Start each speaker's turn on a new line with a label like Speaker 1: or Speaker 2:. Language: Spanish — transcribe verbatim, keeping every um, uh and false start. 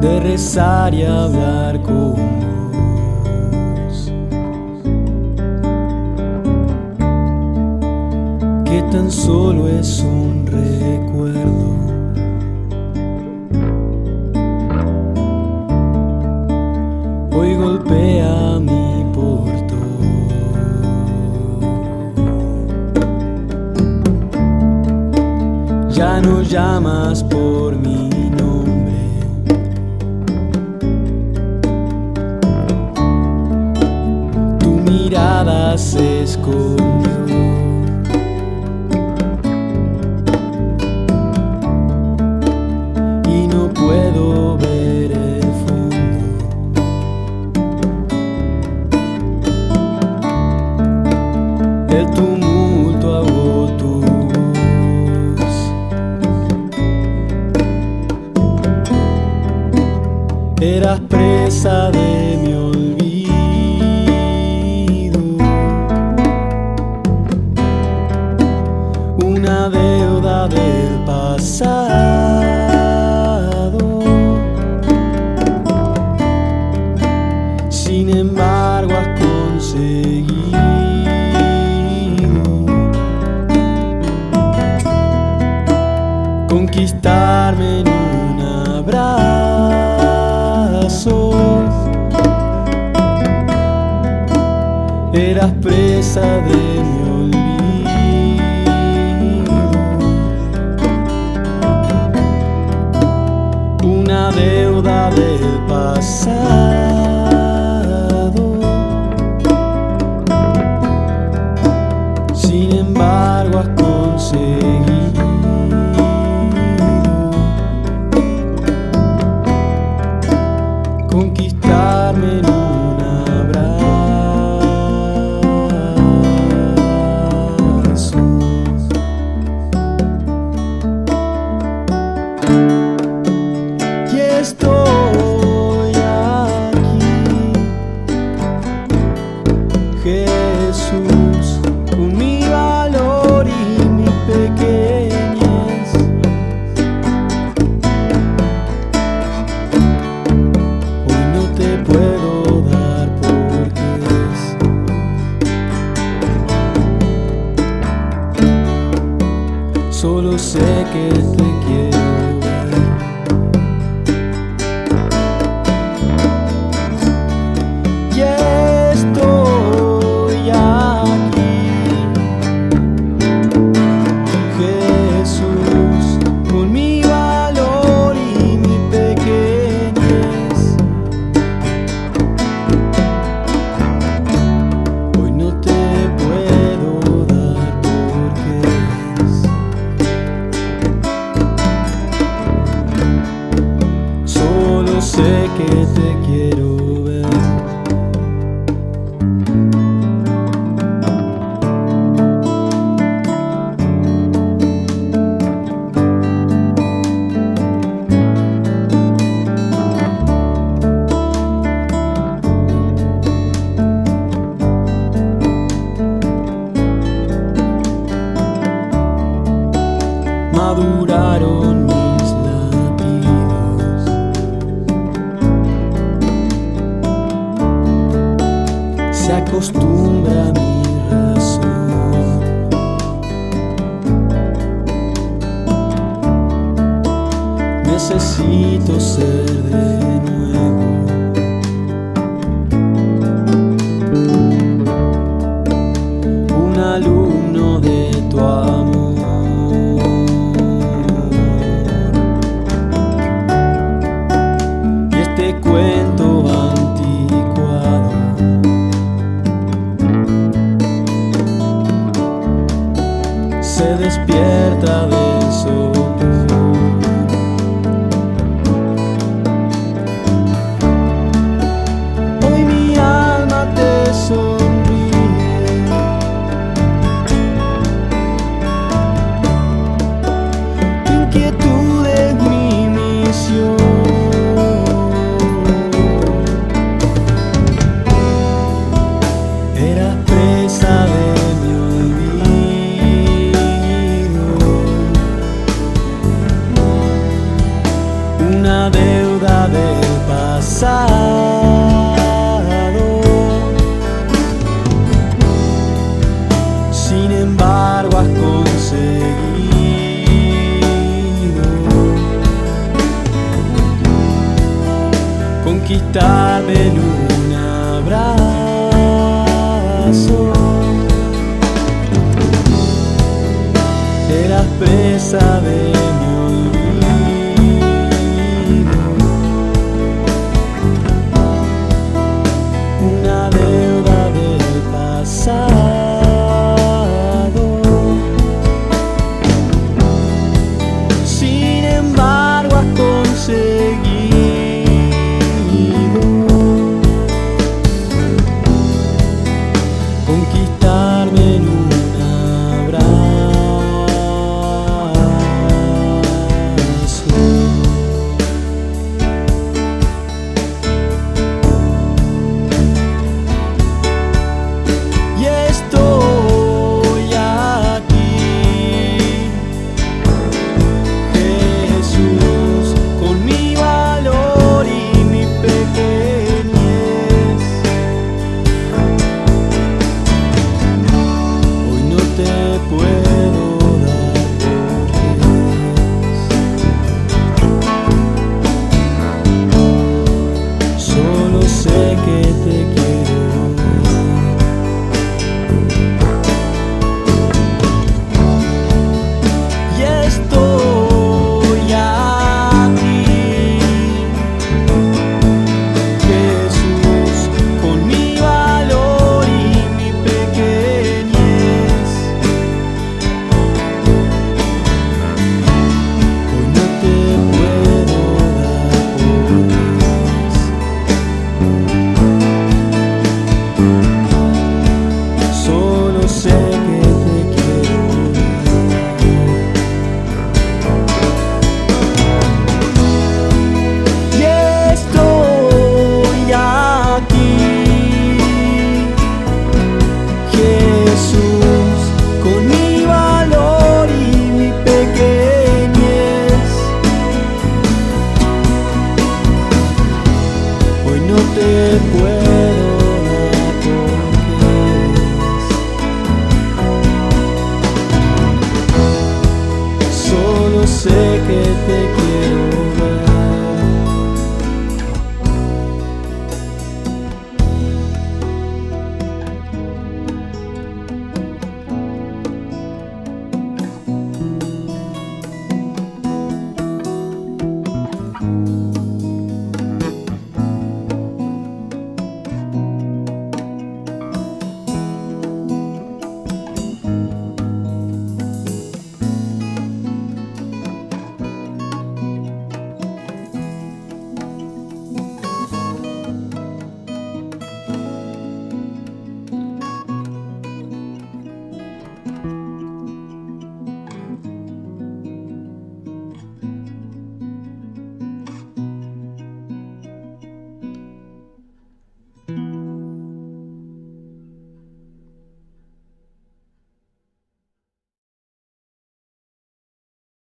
Speaker 1: de rezar y hablar con vos, que tan solo es un recuerdo. Hoy golpea mi portón, ya no llamas por mi nombre, tu mirada se escondió, y no puedo ver el fondo. El tumulto ahogó tu voz, eras presa de mi olvido, una deuda del pasado. Sin embargo has conseguido conquistarme en un abrazo. Eras presa de mi olvido, una deuda del pasado. Sin embargo has conseguido conquistarme en un abrazo. Y estoy aquí, Jesús, con mi valor y mi pequeñez. Hoy no te puedo dar porqués, solo sé que te quiero ver. Y estoy aquí, Jesús, con mi valor y mi pequeñez. Hoy no te puedo dar porqués, solo sé que te quiero ver. Maduraron mis latidos, se acostumbra a mi razón. Necesito ser de nuevo un alumno de tu amor. Cuento anticuado se despierta del sopor conquistarme en un abrazo. Eras presa de mi olvido, una deuda del pasado. Sin embargo has conseguido conquistarme en un puedo